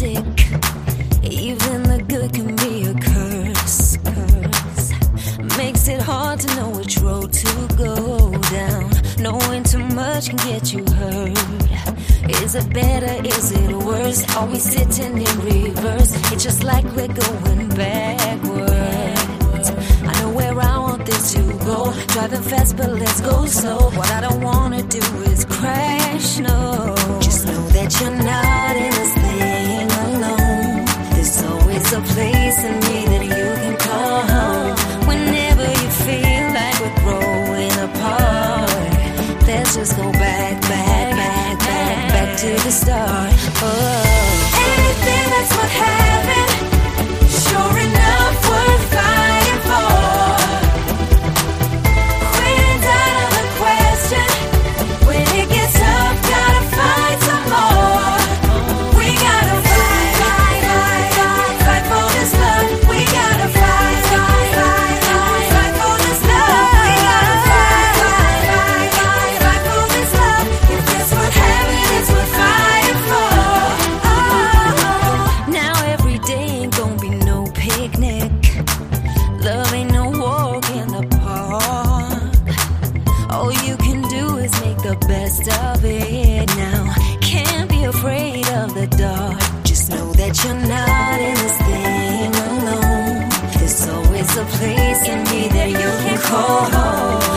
toxic. Even the good can be a curse. Makes it hard to know which road to go down. Knowing too much can get you hurt. Is it better? Is it worse? Are we sitting in reverse? It's just like we're going backwards. I know where I want this to go. Driving fast, but let's go slow. What I don't wanna do is crash, no. Just know that you're not in this thing alone. There's always a place in me that you can call home. Whenever you feel like we're growing apart, let's just go back to the start. Anything that's what happened, sure enough worth fighting for. Quitting's out of the question. When it gets tough, gotta fight some more. We gotta fight for this love. We gotta fight for this love. We gotta fight for this love. If that's what happened, it's worth fighting for. Now every day ain't gonna be no picnic. Love ain't no walk in the park. All you can do is make the best of it now. Can't be afraid of the dark. Just know that you're not in this thing alone. There's always a place in me that you can call home.